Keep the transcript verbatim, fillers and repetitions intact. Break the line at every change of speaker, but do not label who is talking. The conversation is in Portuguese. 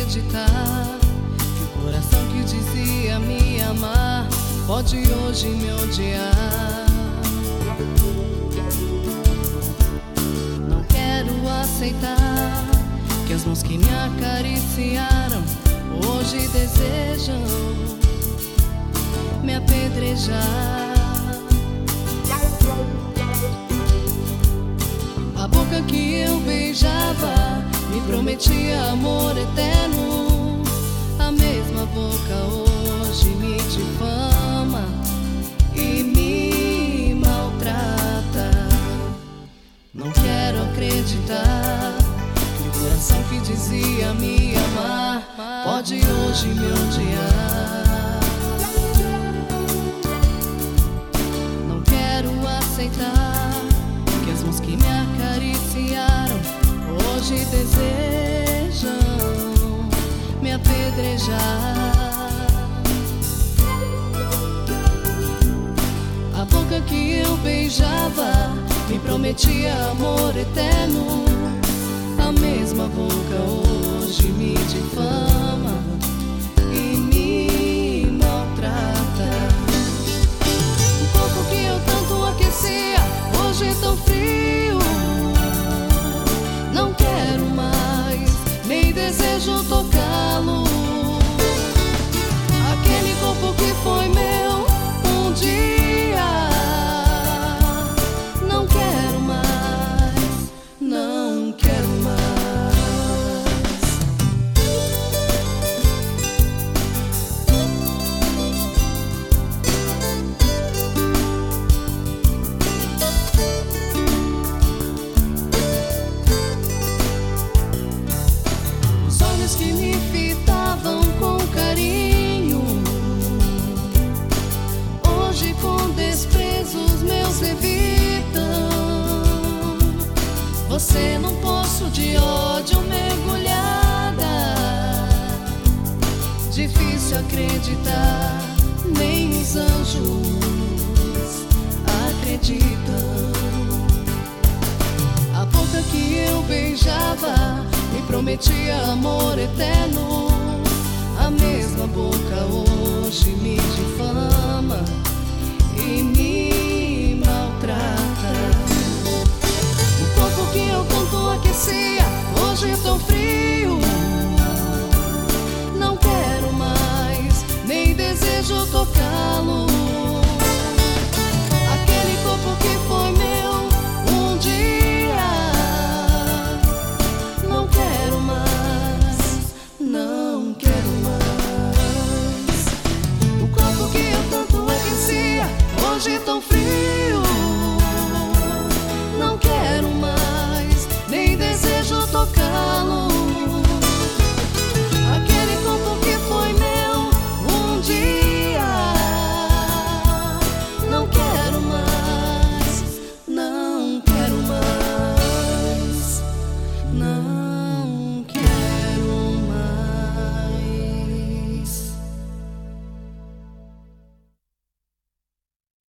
acreditar que o coração que dizia me amar pode hoje me odiar. Não quero aceitar que as mãos que me acariciaram hoje desejam me apedrejar. A boca que eu beijava me prometia amor eterno. A mesma boca hoje me difama e me maltrata. Não quero acreditar que o coração que dizia me amar pode hoje me odiar. Não quero aceitar que as mãos que me acariciaram hoje desejam me apedrejar. A boca que eu beijava me prometia amor eterno. A mesma boca hoje me difama e me maltrata. O corpo que eu tanto aquecia hoje é tão frio. Não quero mais, nem desejo tocá-lo. Aquele corpo que foi meu um dia. Não quero mais, não quero mais. Que me fitavam com carinho, hoje com desprezo os meus evitam. Você num poço de ódio mergulhada, difícil acreditar, nem os anjos acreditam. A boca que eu beijava me prometia amor eterno. A mesma boca hoje me difama e me